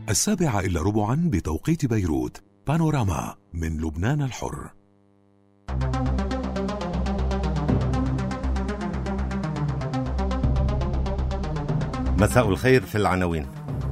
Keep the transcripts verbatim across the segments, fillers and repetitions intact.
السابعة إلا ربعا بتوقيت بيروت. بانوراما من لبنان الحر. مساء الخير. في العناوين: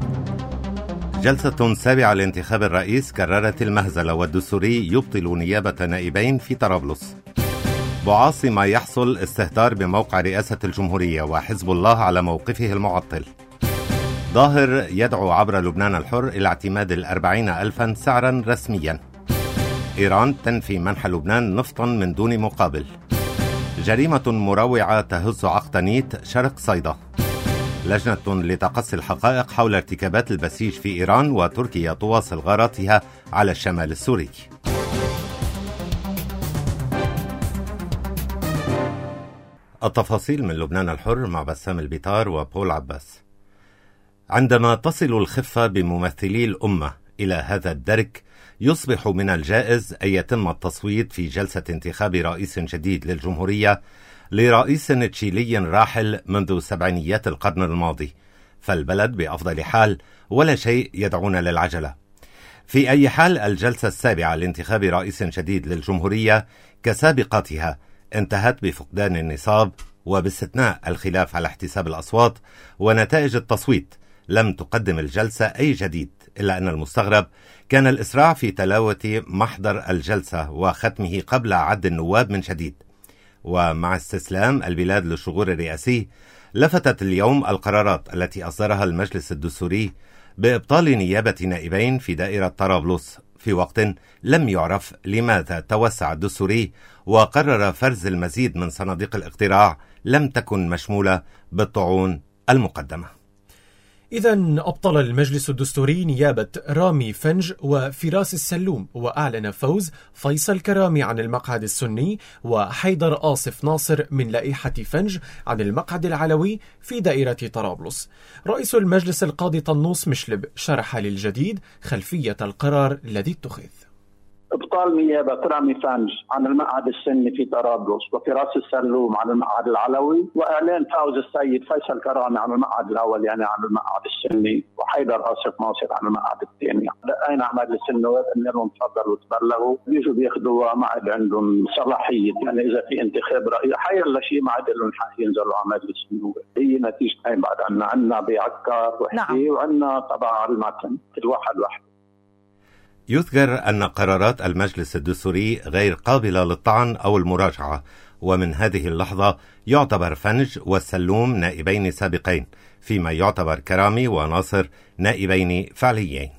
جلسة سابعة لانتخاب الرئيس كررت المهزلة، والدستوري يبطل نيابة نائبين في طرابلس. بعاصي ما يحصل استهتار بموقع رئاسة الجمهورية، وحزب الله على موقفه المعطل. ظاهر يدعو عبر لبنان الحر إلى اعتماد الأربعين ألفا سعرا رسميا. إيران تنفي منح لبنان نفطا من دون مقابل. جريمة مروعة تهز عقتنيت شرق صيدا. لجنة لتقصي الحقائق حول ارتكابات البسيج في إيران، وتركيا تواصل غاراتها على الشمال السوري. التفاصيل من لبنان الحر مع بسام البيطار وبول عباس. عندما تصل الخفة بممثلي الأمة إلى هذا الدرك، يصبح من الجائز أن يتم التصويت في جلسة انتخاب رئيس جديد للجمهورية لرئيس تشيلي راحل منذ سبعينيات القرن الماضي، فالبلد بأفضل حال ولا شيء يدعونا للعجلة. في أي حال، الجلسة السابعة لانتخاب رئيس جديد للجمهورية كسابقاتها انتهت بفقدان النصاب، وباستثناء الخلاف على احتساب الأصوات ونتائج التصويت لم تقدم الجلسة أي جديد، إلا أن المستغرب كان الإسراع في تلاوة محضر الجلسة وختمه قبل عد النواب من جديد. ومع استسلام البلاد للشغور الرئاسي، لفتت اليوم القرارات التي أصدرها المجلس الدستوري بإبطال نيابة نائبين في دائرة طرابلس، في وقت لم يعرف لماذا توسع الدستوري وقرر فرز المزيد من صناديق الاقتراع لم تكن مشمولة بالطعون المقدمة. إذن أبطل المجلس الدستوري نيابة رامي فنج وفراس السلوم، وأعلن فوز فيصل كرامي عن المقعد السني وحيدر آصف ناصر من لائحة فنج عن المقعد العلوي في دائرة طرابلس. رئيس المجلس القاضي طنوس مشلب شرح للجديد خلفية القرار الذي اتخذ. إبطال نيابة رامي فنج عن المقعد السني في طرابلس وفراس السلوم عن المقعد العلوي، وإعلان فوز السيد فيصل كرامي عن المقعد الأول يعني عن المقعد السني، وحيدر آصف ناصر عن المقعد الثاني. لقينا على مجلس النواب إن لهم تفضلوا تبلغوا، بيجوا بياخذوا ما عاد عندهم صلاحية، يعني إذا في انتخاب رئيس حيلا شيء ما عاد لهم حق ينزلوا على مجلس النواب. هي نتيجة هاي بعد عنا عنا بيعكر وحكي نعم. وعنا طبعا المتن كل واحد واحد. يذكر أن قرارات المجلس الدستوري غير قابلة للطعن أو المراجعة، ومن هذه اللحظة يعتبر فنج والسلوم نائبين سابقين، فيما يعتبر كرامي وناصر نائبين فعليين.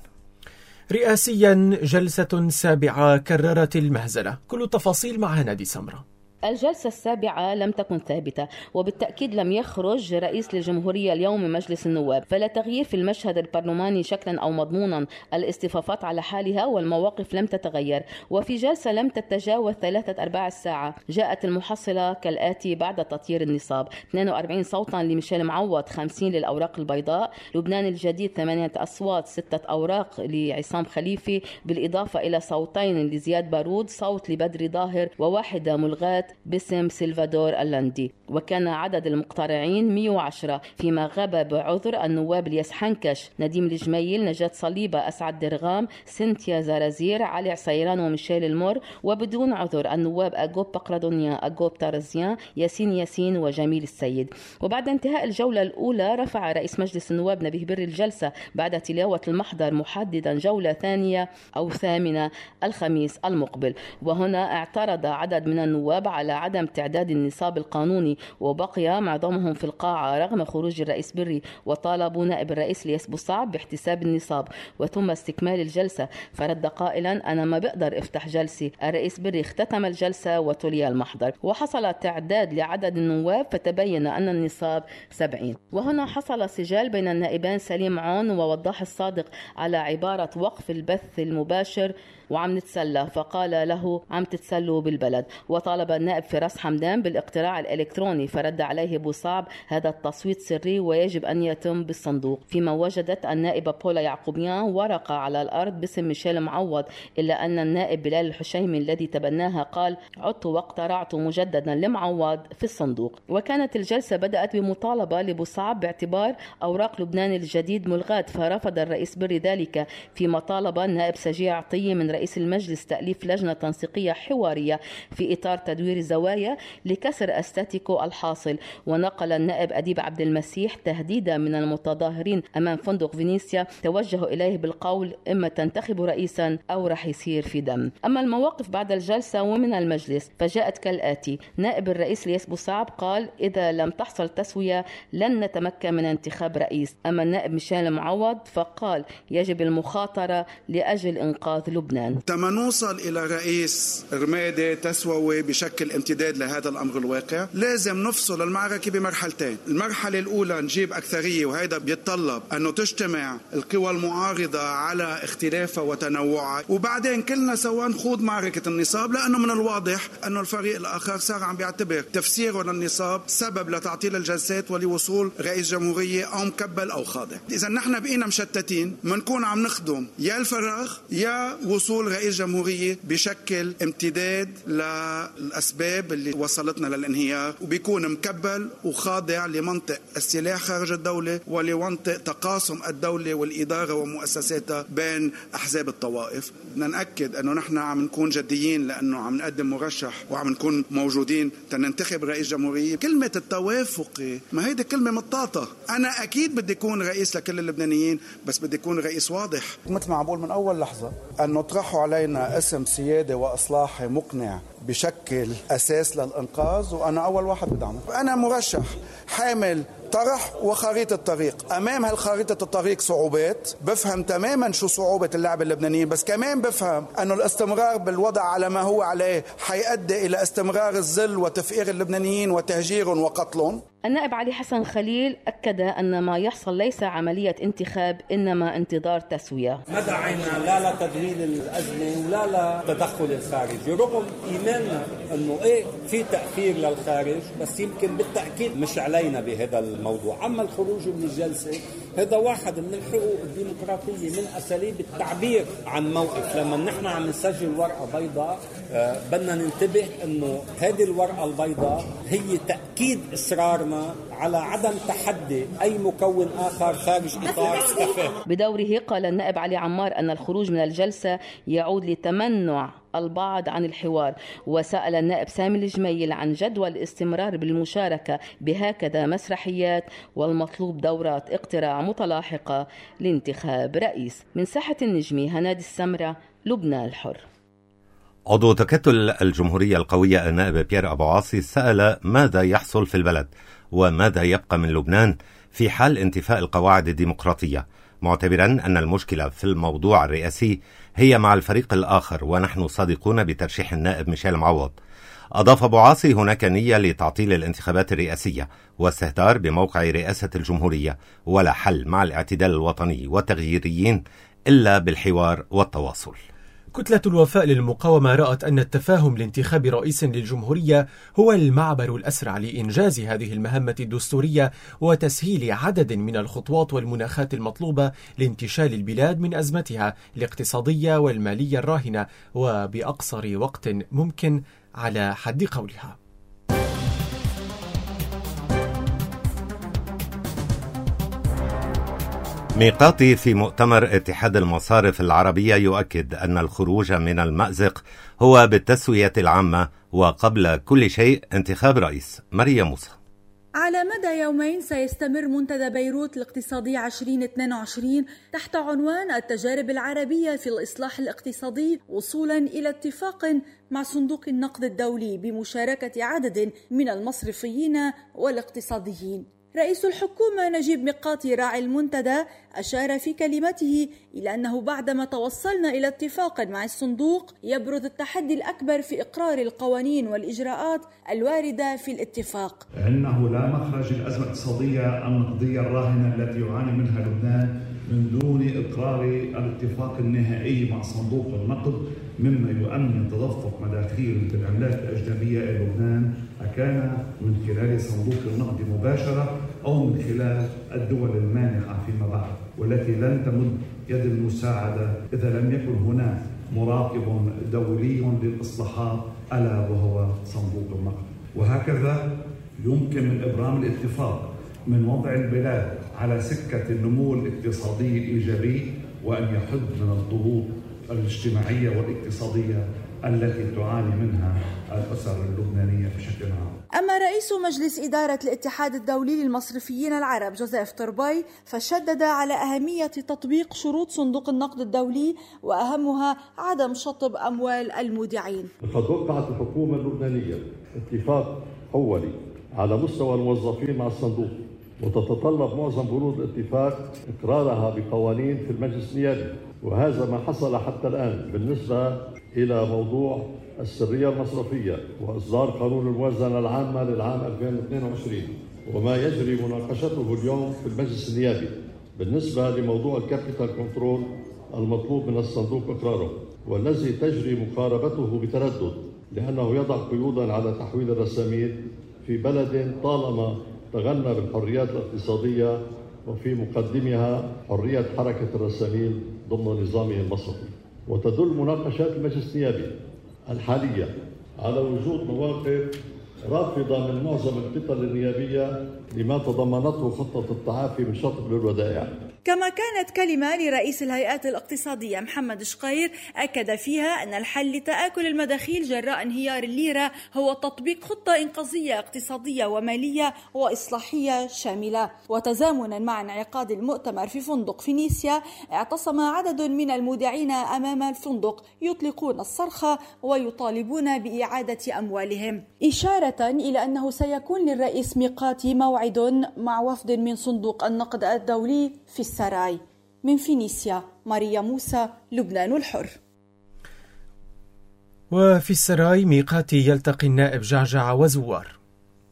رئاسيا جلسة سابعة كررت المهزلة. كل التفاصيل مع نادي سمرة. الجلسة السابعة لم تكن ثابتة، وبالتأكيد لم يخرج رئيس للجمهورية اليوم من مجلس النواب، فلا تغيير في المشهد البرلماني شكلا أو مضمونا. الاصطفافات على حالها والمواقف لم تتغير، وفي جلسة لم تتجاوز ثلاثة أرباع الساعة جاءت المحصلة كالآتي بعد تطيير النصاب: اثنين وأربعين صوتا لميشيل معوض، خمسين للأوراق البيضاء. لبنان الجديد ثمانية أصوات، ستة أوراق لعصام خليفي، بالإضافة إلى صوتين لزياد بارود، صوت لبدري ظاهر، وواحدة ملغاة باسم سلفادور اللندي. وكان عدد المقترعين مئة وعشرة، فيما غاب بعذر النواب الياس حنكش، نديم الجميل، نجاة صليبة، أسعد درغام، سنتيا زرازير، علي عسيران وميشيل المر، وبدون عذر النواب أجوب بقردونيا، أجوب تارزيان، ياسين ياسين وجميل السيد. وبعد انتهاء الجولة الأولى رفع رئيس مجلس النواب نبيه بري الجلسة بعد تلاوة المحضر، محددا جولة ثانية أو ثامنة الخميس المقبل. وهنا اعترض عدد من النواب على عدم تعداد النصاب القانوني، وبقي معظمهم في القاعة رغم خروج الرئيس بري، وطالبوا نائب الرئيس لياس بوصعب باحتساب النصاب وثم استكمال الجلسة، فرد قائلا: أنا ما بقدر افتح جلسة. الرئيس بري اختتم الجلسة وتلي المحضر، وحصل تعداد لعدد النواب فتبين أن النصاب سبعين. وهنا حصل سجال بين النائبان سليم عون ووضاح الصادق على عبارة وقف البث المباشر وعم نتسلى، فقال له عم تتسلوا بالبلد. وطالب النائب فراس حمدان بالاقتراع الإلكتروني، فرد عليه بوصعب هذا التصويت سري ويجب أن يتم بالصندوق. فيما وجدت النائبة بولا يعقوبيان ورقة على الأرض باسم ميشيل معوض، إلا أن النائب بلال الحشيمي الذي تبناها قال عدت واقترعت مجددا لمعوض في الصندوق. وكانت الجلسة بدأت بمطالبة لبوصعب باعتبار أوراق لبنان الجديد ملغاة، فرفض الرئيس بري ذلك، فيما طالب النائب سجيع عطية من رئيس المجلس تأليف لجنة تنسيقية حوارية في إطار تدوير الزوايا لكسر أستاتيكو الحاصل. ونقل النائب أديب عبد المسيح تهديدا من المتظاهرين أمام فندق فينيسيا توجهوا إليه بالقول إما تنتخب رئيسا أو رح يصير في دم. أما المواقف بعد الجلسة ومن المجلس فجاءت كالآتي: نائب الرئيس ليس بوصعب قال إذا لم تحصل تسوية لن نتمكن من انتخاب رئيس. أما النائب ميشيل معوض فقال يجب المخاطرة لأجل إنقاذ لبنان. تما نوصل إلى رئيس رمادي تسوي بشكل امتداد لهذا الأمر الواقع، لازم نفصل المعركة بمرحلتين. المرحلة الأولى نجيب أكثرية، وهذا بيتطلب أنه تجتمع القوى المعارضة على اختلافها وتنوعها، وبعدين كلنا سوا نخوض معركة النصاب، لأنه من الواضح أنه الفريق الآخر صار عم بيعتبر تفسيره للنصاب سبب لتعطيل الجلسات ولوصول رئيس جمهورية أو مكبل أو خاضع. إذا نحن بقينا مشتتين منكون عم نخدم يا الفراغ يا وصول رئيس جمهورية بشكل امتداد للأسباب اللي وصلتنا للانهيار، وبيكون مكبل وخاضع لمنطق السلاح خارج الدولة ولمنطق تقاسم الدولة والإدارة ومؤسساتها بين أحزاب الطوائف. بدنا نأكد أنه نحن عم نكون جديين، لأنه عم نقدم مرشح وعم نكون موجودين تننتخب رئيس جمهورية. كلمة التوافقي ما هيدي كلمة مطاطة. أنا أكيد بدي أكون رئيس لكل اللبنانيين، بس بدي أكون رئيس واضح. مثل ما عم بقول من أول لحظة أنه طرحوا علينا اسم سيادة وإصلاحي مقنع بشكل أساس للإنقاذ، وأنا أول واحد بدعمه. أنا مرشح حامل طرح وخريطة طريق. أمام هالخريطة الطريق صعوبات، بفهم تماما شو صعوبة اللعب اللبنانيين، بس كمان بفهم أنه الاستمرار بالوضع على ما هو عليه حيؤدي إلى استمرار الذل وتفقير اللبنانيين وتهجيرهم وقتلهم. النائب علي حسن خليل أكد أن ما يحصل ليس عملية انتخاب إنما انتظار تسوية. ما دعينا لا لتدويل الأزمة ولا لتدخل الخارجي، رغم إيماننا أنه إيه في تأثير للخارج، بس يمكن بالتأكيد مش علينا بهذا الموضوع. أما الخروج من الجلسة هذا واحد من الحقوق الديمقراطية، من أساليب التعبير عن موقف. لما نحن عم نسجل ورقة بيضاء آه بدنا ننتبه أنه هذه الورقة البيضاء هي تأكيد إصرارنا على عدم تحدي أي مكون آخر خارج إطار التفاهم. بدوره قال النائب علي عمار أن الخروج من الجلسة يعود لتمنع البعض عن الحوار، وسأل النائب سامي الجميل عن جدوى الاستمرار بالمشاركة بهكذا مسرحيات، والمطلوب دورات اقتراع متلاحقة لانتخاب رئيس. من ساحة النجمي هنادي السمرة، لبنان الحر. عضو تكتل الجمهورية القوية النائب بيير أبو عاصي سأل ماذا يحصل في البلد وماذا يبقى من لبنان في حال انتفاء القواعد الديمقراطية، معتبرا أن المشكلة في الموضوع الرئاسي هي مع الفريق الآخر، ونحن صادقون بترشيح النائب ميشيل معوض. أضاف أبو عاصي هناك نية لتعطيل الانتخابات الرئاسية واستهتار بموقع رئاسة الجمهورية، ولا حل مع الاعتدال الوطني والتغييريين إلا بالحوار والتواصل. كتلة الوفاء للمقاومة رأت أن التفاهم لانتخاب رئيس للجمهورية هو المعبر الأسرع لإنجاز هذه المهمة الدستورية وتسهيل عدد من الخطوات والمناخات المطلوبة لانتشال البلاد من أزمتها الاقتصادية والمالية الراهنة، وبأقصر وقت ممكن على حد قولها. ميقاتي في مؤتمر اتحاد المصارف العربية يؤكد أن الخروج من المأزق هو بالتسوية العامة، وقبل كل شيء انتخاب رئيس. مريم موسى. على مدى يومين سيستمر منتدى بيروت الاقتصادي عشرين اثنين وعشرين تحت عنوان التجارب العربية في الإصلاح الاقتصادي، وصولا إلى اتفاق مع صندوق النقد الدولي بمشاركة عدد من المصرفيين والاقتصاديين. رئيس الحكومة نجيب ميقاتي راعي المنتدى أشار في كلمته إلى أنه بعدما توصلنا إلى اتفاق مع الصندوق يبرز التحدي الأكبر في إقرار القوانين والإجراءات الواردة في الاتفاق. أنه لا مخرج للأزمة الاقتصادية النقدية الراهنة التي يعاني منها لبنان من دون إقرار الاتفاق النهائي مع صندوق النقد مما يؤمن تدفق مداخيل العملات الأجنبية إلى لبنان، أكان من خلال صندوق النقد مباشرة أو من خلال الدول المانحة فيما بعد، والتي لن تمد يد المساعدة إذا لم يكن هناك مراقب دولي للإصلاحات ألا وهو صندوق النقد. وهكذا يمكن من إبرام الاتفاق من وضع البلاد على سكة النمو الاقتصادي الإيجابي، وأن يحد من الضغوط الاجتماعية والاقتصادية التي تعاني منها الأسر اللبنانية بشكل عام. أما رئيس مجلس إدارة الاتحاد الدولي للمصرفيين العرب جوزيف ترباي فشدد على أهمية تطبيق شروط صندوق النقد الدولي، وأهمها عدم شطب أموال المودعين. لقد وقعت الحكومة اللبنانية اتفاق أولي على مستوى الموظفين مع الصندوق، وتتطلب معظم بنود الاتفاق إقرارها بقوانين في المجلس النيابي، وهذا ما حصل حتى الآن بالنسبة إلى موضوع السرية المصرفية وإصدار قانون الموازنة العامة للعام ألفين واثنين وعشرين، وما يجري مناقشته اليوم في المجلس النيابي بالنسبة لموضوع الكابيتال كنترول المطلوب من الصندوق إقراره، والذي تجري مقاربته بتردد لأنه يضع قيودا على تحويل الرسامين في بلد طالما تغنى بالحريات الاقتصادية وفي مقدمها حرية حركة الرسامين ضمن نظامه المصرفي. وتدل مناقشات المجلس النيابي الحالية على وجود مواقف رافضة من معظم القطع النيابية لما تضمنته خطة التعافي من شطب الودائع. كما كانت كلمة لرئيس الهيئات الاقتصادية محمد شقير أكد فيها أن الحل لتآكل المداخيل جراء انهيار الليرة هو تطبيق خطة إنقاذية اقتصادية ومالية وإصلاحية شاملة. وتزامنا مع انعقاد المؤتمر في فندق فينيسيا، اعتصم عدد من المودعين أمام الفندق يطلقون الصرخة ويطالبون بإعادة أموالهم، إشارة إلى أنه سيكون للرئيس ميقاتي موعد مع وفد من صندوق النقد الدولي في السراي. من فينيسيا، ماريا موسى، لبنان الحر. وفي السراي ميقاتي يلتقي النائب جعجع وزوار.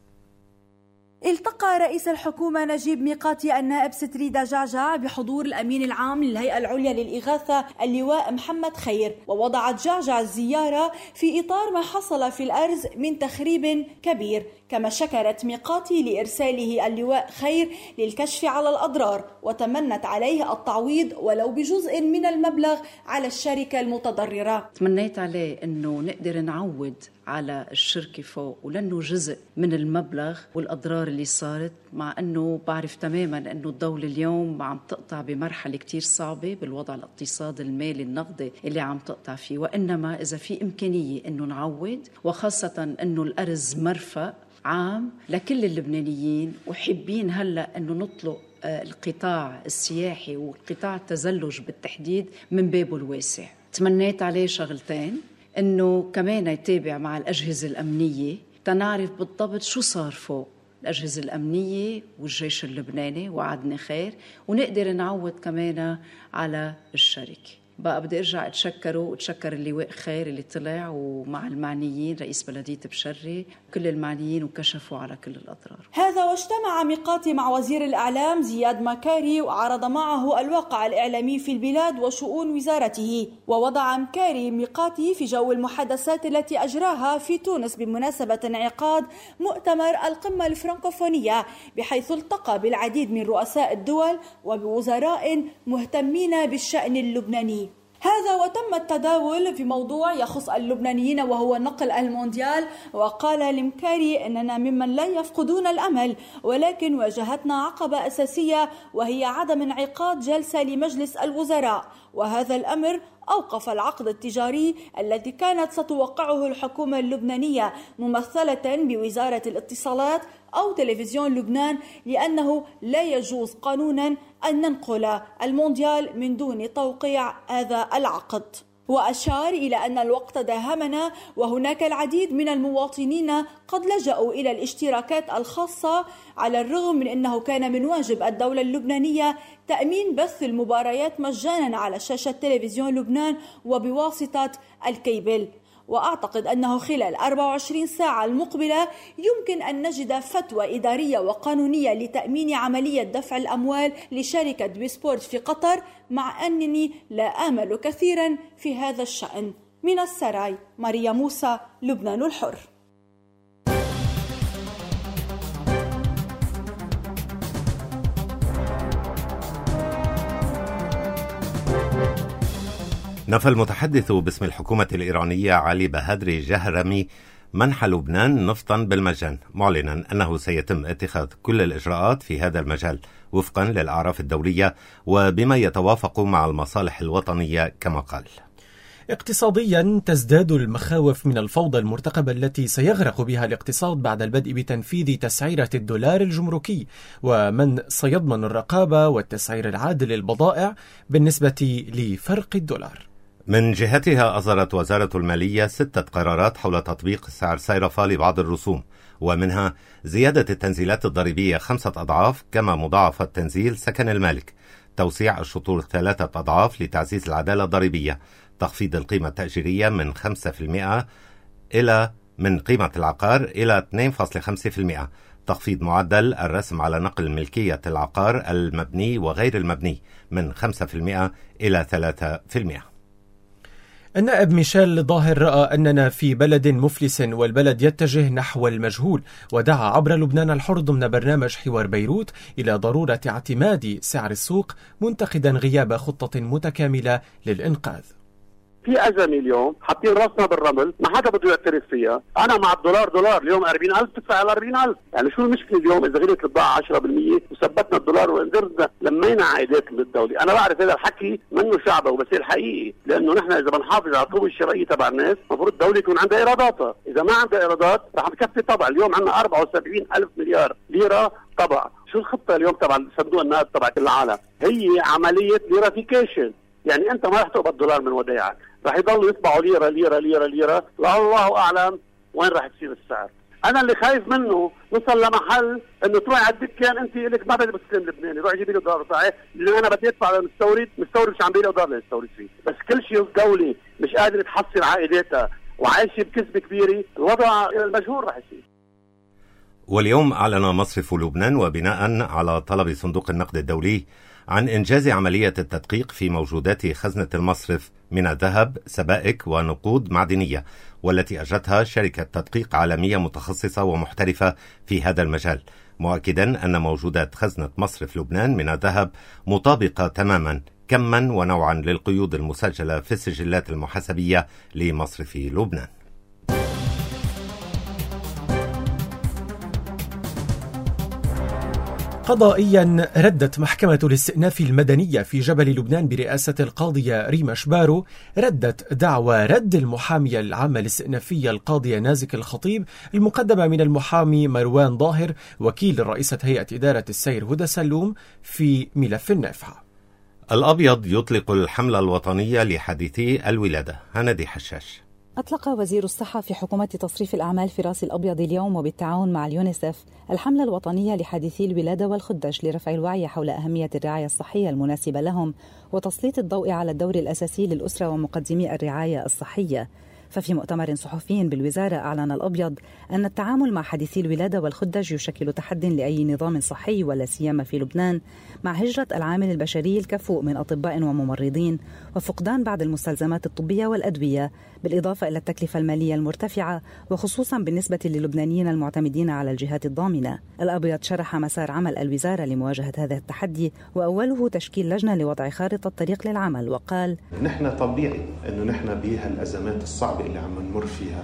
التقى رئيس الحكومة نجيب ميقاتي النائب ستريدا جعجع بحضور الأمين العام للهيئة العليا للإغاثة اللواء محمد خير، ووضعت جعجع الزيارة في إطار ما حصل في الأرز من تخريب كبير. كما شكرت ميقاتي لإرساله اللواء خير للكشف على الأضرار، وتمنت عليه التعويض ولو بجزء من المبلغ على الشركة المتضررة. تمنيت عليه أنه نقدر نعوض على الشركة فوق ولأنه جزء من المبلغ والأضرار اللي صارت، مع أنه بعرف تماما أنه الدولة اليوم عم تقطع بمرحلة كتير صعبة بالوضع الاقتصادي المالي النقدي اللي عم تقطع فيه، وإنما إذا في إمكانية أنه نعوض، وخاصة أنه الأرز مرفق عام لكل اللبنانيين، وحبين هلأ أنه نطلق القطاع السياحي وقطاع التزلج بالتحديد من بابه الواسع. تمنيت عليه شغلتين، أنه كمان يتابع مع الأجهزة الأمنية تنعرف بالضبط شو صار فوق الأجهزة الأمنية والجيش اللبناني، وعدنا خير، ونقدر نعوض كمان على الشركة. بقى بدي أرجع أتشكره وأتشكر اللواء خير اللي طلع ومع المعنيين، رئيس بلدية بشري، كل المعنيين وكشفوا على كل الأضرار. هذا واجتمع ميقاتي مع وزير الإعلام زياد مكاري، وعرض معه الواقع الإعلامي في البلاد وشؤون وزارته. ووضع مكاري ميقاتي في جو المحادثات التي أجراها في تونس بمناسبة انعقاد مؤتمر القمة الفرنكوفونية، بحيث التقى بالعديد من رؤساء الدول وبوزراء مهتمين بالشأن اللبناني. هذا وتم التداول في موضوع يخص اللبنانيين وهو نقل المونديال. وقال المكاري إننا ممن لا يفقدون الأمل، ولكن واجهتنا عقبة أساسية وهي عدم انعقاد جلسة لمجلس الوزراء، وهذا الأمر أوقف العقد التجاري الذي كانت ستوقعه الحكومة اللبنانية ممثلة بوزارة الاتصالات أو تلفزيون لبنان، لأنه لا يجوز قانونا أن ننقل المونديال من دون توقيع هذا العقد. وأشار إلى أن الوقت داهمنا، وهناك العديد من المواطنين قد لجأوا إلى الاشتراكات الخاصة، على الرغم من أنه كان من واجب الدولة اللبنانية تأمين بث المباريات مجانا على شاشة تلفزيون لبنان وبواسطة الكيبل. وأعتقد أنه خلال أربع وعشرين ساعة المقبلة يمكن أن نجد فتوى إدارية وقانونية لتأمين عملية دفع الأموال لشركة بيسبورت في قطر، مع أنني لا آمل كثيرا في هذا الشأن. من السراي، ماريا موسى، لبنان الحر. نفى المتحدث باسم الحكومة الإيرانية علي بهادري جهرمي منح لبنان نفطا بالمجان، معلنا أنه سيتم اتخاذ كل الإجراءات في هذا المجال وفقا للأعراف الدولية وبما يتوافق مع المصالح الوطنية كما قال. اقتصاديا تزداد المخاوف من الفوضى المرتقبة التي سيغرق بها الاقتصاد بعد البدء بتنفيذ تسعيرة الدولار الجمركي، ومن سيضمن الرقابة والتسعير العادل للبضائع بالنسبة لفرق الدولار. من جهتها أصدرت وزارة المالية ستة قرارات حول تطبيق سعر صيرفة لبعض الرسوم، ومنها زيادة التنزيلات الضريبية خمسة أضعاف كما مضاعفة تنزيل سكن المالك، توسيع الشطور ثلاثة أضعاف لتعزيز العدالة الضريبية، تخفيض القيمة التأجيرية من خمسة بالمئة إلى من قيمة العقار إلى اثنين فاصلة خمسة بالمئة، تخفيض معدل الرسم على نقل ملكية العقار المبني وغير المبني من خمسة بالمئة إلى ثلاثة بالمئة. النائب ميشيل ظاهر رأى أننا في بلد مفلس والبلد يتجه نحو المجهول، ودعا عبر لبنان الحر ضمن برنامج حوار بيروت إلى ضرورة اعتماد سعر السوق، منتقدا غياب خطة متكاملة للإنقاذ. في أزمة اليوم حاطين راسنا بالرمل، ما حدا بده يعترف فيها. أنا مع الدولار دولار، اليوم أربعين ألف تدفع على أربعين ألف، يعني شو المشكلة اليوم إذا غلت البضاعة عشرة بالمئة وثبتنا الدولار وقدرنا لمينا عائدات للدولة. أنا بعرف هذا الحكي منه شعبه وبس الحقيقي، لأنه نحن إذا بنحافظ على القوة الشرائية تبع الناس المفروض الدولة يكون عندها إيراداتها، إذا ما عندها إيرادات رح تكفي طبع. اليوم عندنا أربعة وسبعين ألف مليار ليرة طبع. شو الخطة اليوم تبع صندوق النقد تبع كل العالم؟ هي عملية ليرافيكيشن، يعني أنت ما رح تقبض دولار من ودائعك، رح يضلوا يطبعوا ليرة ليرة ليرة ليرة، الله أعلم وين رح تصير السعر. أنا اللي خايف منه نوصل لمحل إنه تروح على الدكان أنت لك ما بدي بستلم لبناني، روح جيبي له دولار صحيح، لأن أنا بدي أدفع للمستورد، مستورد مش عم بيلاقي دولار للمستورد فيه، بس كل شيء الدولة مش قادرة تحصل عائداتها وعايشة بكسبة كبيرة، الوضع المجهول رح يصير. واليوم أعلن مصرف لبنان وبناء على طلب صندوق النقد الدولي عن إنجاز عملية التدقيق في موجودات خزنة المصرف من الذهب، سبائك ونقود معدنية، والتي أجرتها شركة تدقيق عالمية متخصصة ومحترفة في هذا المجال، مؤكدا أن موجودات خزنة مصرف لبنان من الذهب مطابقة تماما كما ونوعا للقيود المسجلة في السجلات المحاسبية لمصرف لبنان. قضائيا ردت محكمة الاستئناف المدنية في جبل لبنان برئاسة القاضية ريما شبارو ردت دعوى رد المحامية العامة الاستئنافية القاضية نازك الخطيب المقدمة من المحامي مروان ظاهر وكيل رئيسة هيئة إدارة السير هدى سلوم في ملف النافعة. الأبيض يطلق الحملة الوطنية لحديثي الولادة. هندي حشاش. أطلق وزير الصحة في حكومة تصريف الأعمال فراس الأبيض اليوم وبالتعاون مع اليونيسف الحملة الوطنية لحديثي الولادة والخدج لرفع الوعي حول أهمية الرعاية الصحية المناسبة لهم وتسليط الضوء على الدور الأساسي للأسرة ومقدمي الرعاية الصحية. ففي مؤتمر صحفي بالوزارة أعلن الأبيض أن التعامل مع حديثي الولادة والخدج يشكل تحد لأي نظام صحي ولا سيما في لبنان مع هجرة العامل البشري الكفؤ من أطباء وممرضين وفقدان بعض المستلزمات الطبية والأدوية، بالإضافة إلى التكلفة المالية المرتفعة وخصوصا بالنسبة للبنانيين المعتمدين على الجهات الضامنة. الأبيض شرح مسار عمل الوزارة لمواجهة هذا التحدي وأوله تشكيل لجنة لوضع خارطة طريق للعمل، وقال: نحن طبيعي أنه نحن بهالأزمات الصعبة اللي عم نمر فيها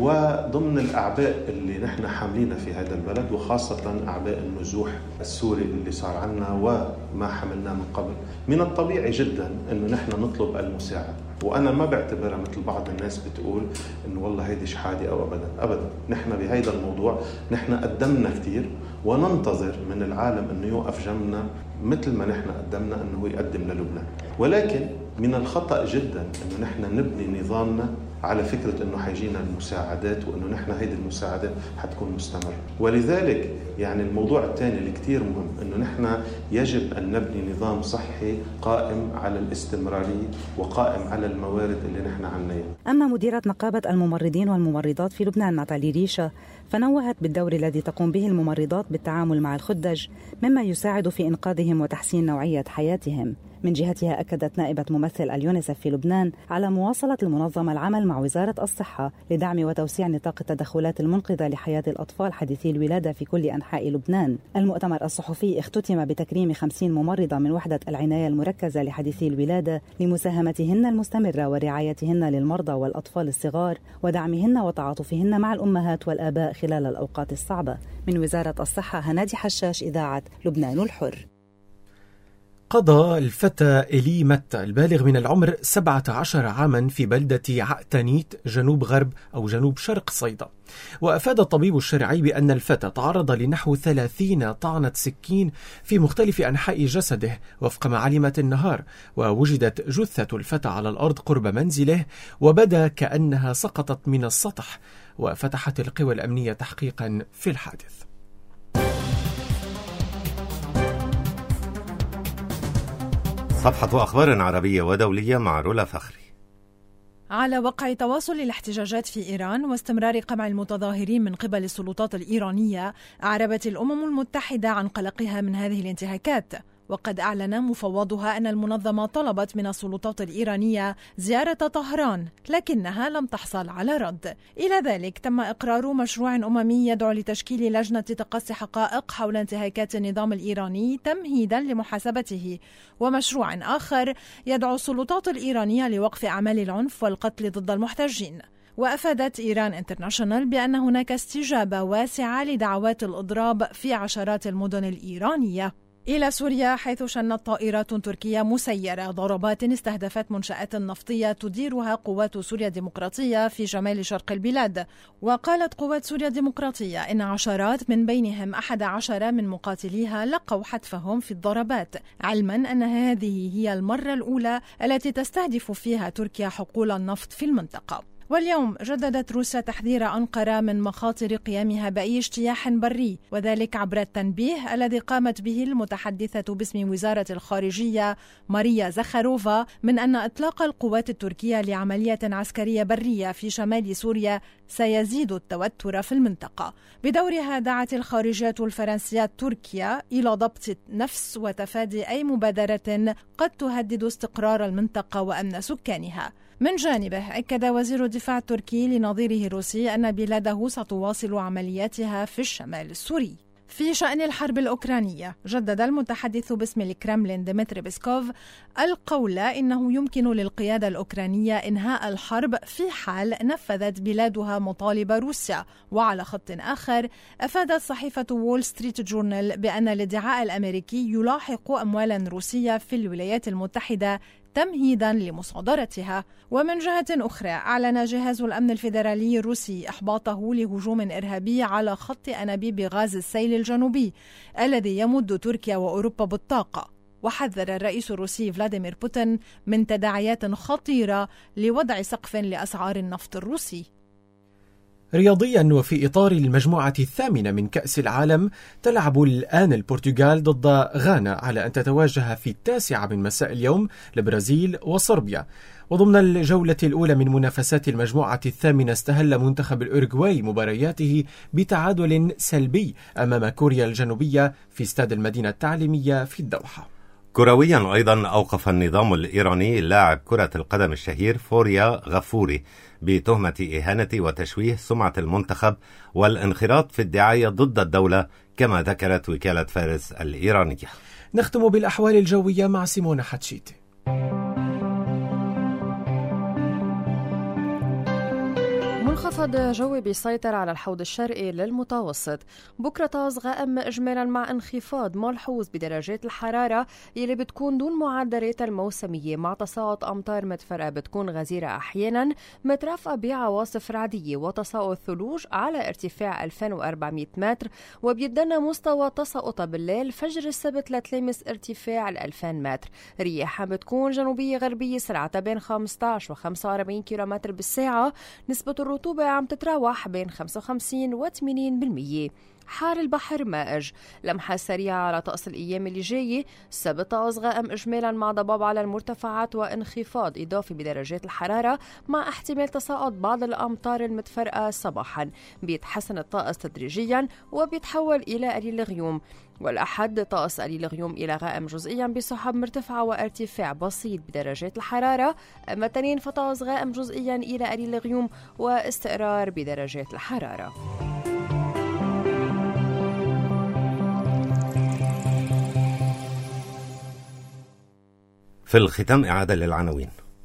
وضمن الأعباء اللي نحن حاملينها في هذا البلد وخاصة أعباء النزوح السوري اللي صار عنا وما حملناه من قبل، من الطبيعي جدا أنه نحن نطلب المساعدة. وأنا ما بعتبرها مثل بعض الناس بتقول إنه والله هيدي شحادة أو أبدا أبدا. نحن بهيدا الموضوع نحن قدمنا كتير وننتظر من العالم إنه يوقف جنبنا مثل ما نحن قدمنا إنه يقدم للبنان. ولكن من الخطأ جدا إنه نحن نبني نظامنا على فكرة إنه حيجينا المساعدات وإنه نحن هيدي المساعدات حتكون مستمرة. ولذلك يعني الموضوع الثاني اللي كتير مهم إنه نحن يجب أن نبني نظام صحي قائم على الاستمرارية وقائم على الموارد اللي نحن عناها. أما مديرة نقابة الممرضين والممرضات في لبنان ناتالي ريشا فنوهت بالدور الذي تقوم به الممرضات بالتعامل مع الخدج مما يساعد في إنقاذهم وتحسين نوعية حياتهم. من جهتها أكدت نائبة ممثل اليونيسف في لبنان على مواصلة المنظمة العمل مع وزارة الصحة لدعم وتوسيع نطاق التدخلات المنقذة لحياة الأطفال حديثي الولادة في كل أنحاء لبنان. المؤتمر الصحفي اختتم بتكريم خمسين ممرضة من وحدة العناية المركزة لحديثي الولادة لمساهمتهن المستمرة ورعايتهن للمرضى والأطفال الصغار ودعمهن وتعاطفهن مع الأمهات والآباء خلال الأوقات الصعبة. من وزارة الصحة هنادي حشاش، إذاعة لبنان الحر. قضى الفتى إلي متى البالغ من العمر سبعة عشر عاما في بلدة عقتنيت جنوب غرب أو جنوب شرق صيدا. وأفاد الطبيب الشرعي بأن الفتى تعرض لنحو ثلاثين طعنة سكين في مختلف أنحاء جسده وفق ما علمت النهار، ووجدت جثة الفتى على الأرض قرب منزله وبدا كأنها سقطت من السطح. وفتحت القوى الأمنية تحقيقا في الحادث. صفحة أخبار عربية ودولية مع رولا فخري. على وقع تواصل الاحتجاجات في إيران واستمرار قمع المتظاهرين من قبل السلطات الإيرانية، أعربت الأمم المتحدة عن قلقها من هذه الانتهاكات، وقد أعلن مفوضها أن المنظمة طلبت من السلطات الإيرانية زيارة طهران لكنها لم تحصل على رد. إلى ذلك تم إقرار مشروع أممي يدعو لتشكيل لجنة تقصي حقائق حول انتهاكات النظام الإيراني تمهيدا لمحاسبته، ومشروع آخر يدعو السلطات الإيرانية لوقف أعمال العنف والقتل ضد المحتجين. وأفادت إيران انترناشونال بأن هناك استجابة واسعة لدعوات الإضراب في عشرات المدن الإيرانية. إلى سوريا، حيث شنت طائرات تركية مسيرة ضربات استهدفت منشآت نفطية تديرها قوات سوريا الديمقراطية في شمال شرق البلاد. وقالت قوات سوريا الديمقراطية إن عشرات من بينهم أحد عشر من مقاتليها لقوا حتفهم في الضربات، علما أن هذه هي المرة الأولى التي تستهدف فيها تركيا حقول النفط في المنطقة. واليوم جددت روسيا تحذير أنقرة من مخاطر قيامها بأي اجتياح بري، وذلك عبر التنبيه الذي قامت به المتحدثة باسم وزارة الخارجية ماريا زخاروفا من أن إطلاق القوات التركية لعملية عسكرية برية في شمال سوريا سيزيد التوتر في المنطقة. بدورها دعت الخارجية الفرنسية تركيا إلى ضبط النفس وتفادي أي مبادرة قد تهدد استقرار المنطقة وأمن سكانها. من جانبه أكد وزير الدفاع التركي لنظيره الروسي أن بلاده ستواصل عملياتها في الشمال السوري. في شأن الحرب الأوكرانية، جدد المتحدث باسم الكرملين ديمتري بيسكوف القول إنه يمكن للقيادة الأوكرانية إنهاء الحرب في حال نفذت بلادها مطالب روسيا. وعلى خط آخر، أفادت صحيفة وول ستريت جورنال بأن الادعاء الأمريكي يلاحق أموالا روسية في الولايات المتحدة تمهيدا لمصادرتها. ومن جهة أخرى، أعلن جهاز الأمن الفيدرالي الروسي إحباطه لهجوم إرهابي على خط أنابيب غاز السيل الجنوبي الذي يمد تركيا وأوروبا بالطاقة. وحذر الرئيس الروسي فلاديمير بوتين من تداعيات خطيرة لوضع سقف لأسعار النفط الروسي. رياضيا، وفي إطار المجموعة الثامنة من كأس العالم، تلعب الآن البرتغال ضد غانا على أن تتواجه في التاسعة من مساء اليوم لبرازيل وصربيا. وضمن الجولة الأولى من منافسات المجموعة الثامنة، استهل منتخب الأورجواي مبارياته بتعادل سلبي أمام كوريا الجنوبية في استاد المدينة التعليمية في الدوحة. كرويا أيضا، أوقف النظام الإيراني لاعب كرة القدم الشهير فوريا غفوري بتهمة إهانة وتشويه سمعة المنتخب والانخراط في الدعاية ضد الدولة، كما ذكرت وكالة فارس الإيرانية. نختم بالأحوال الجوية مع سيمونة حتشيتي. منخفض جوي بيسيطر على الحوض الشرقي للمتوسط. بكرة طقس غائم إجمالا مع انخفاض ملحوظ بدرجات الحرارة يلي بتكون دون معدلات الموسمية، مع تساقط أمطار متفرقة بتكون غزيرة أحيانا مترافقة بعواصف رعدية وتساقط ثلوج على ارتفاع ألفين وأربعمائة متر، وبيدنا مستوى تساقط بالليل فجر السبت لتلامس ارتفاع ألفين متر. رياح بتكون جنوبية غربية سرعتها بين خمسة عشر و خمسة وأربعين كيلومتر بالساعة. نسبة الرطوبة عم تتراوح بين خمسة وخمسين و ثمانين بالمية. حال البحر مائج. لمحة سريعة على طقس الأيام اللي جاية: السبت طقس غائم إجمالا مع ضباب على المرتفعات وانخفاض إضافي بدرجات الحرارة مع احتمال تساقط بعض الأمطار المتفرقة صباحا. بيتحسن الطقس تدريجيا وبيتحول إلى قليل غيوم. والأحد طقس قليل غيوم إلى غائم جزئيا بسحب مرتفعة وارتفاع بسيط بدرجات الحرارة. أما التنين فطقس غائم جزئيا إلى قليل غيوم واستقرار بدرجات الحرارة. في الختام إعادة للعناوين.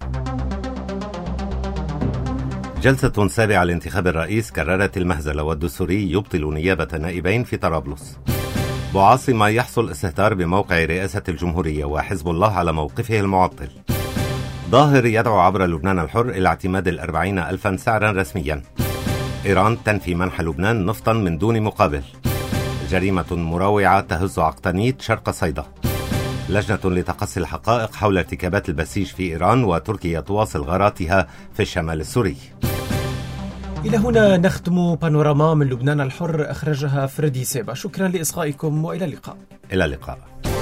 جلسة سابعة لانتخاب الرئيس كررت المهزلة والدستوري يبطل نيابة نائبين في طرابلس. بوعاصي ما يحصل استهتار بموقع رئاسة الجمهورية وحزب الله على موقفه المعطل. ظاهر يدعو عبر لبنان الحر إلى اعتماد الأربعين ألفا سعرا رسميا. إيران تنفي منح لبنان نفطا من دون مقابل. جريمة مروعة تهز عقتنيت شرق صيدا. لجنة لتقصي الحقائق حول ارتكابات البسيج في إيران، وتركيا تواصل غاراتها في الشمال السوري. إلى هنا نختم بانوراما من لبنان الحر، أخرجها فريدي سيبا. شكرا لإصغائكم وإلى اللقاء. إلى اللقاء.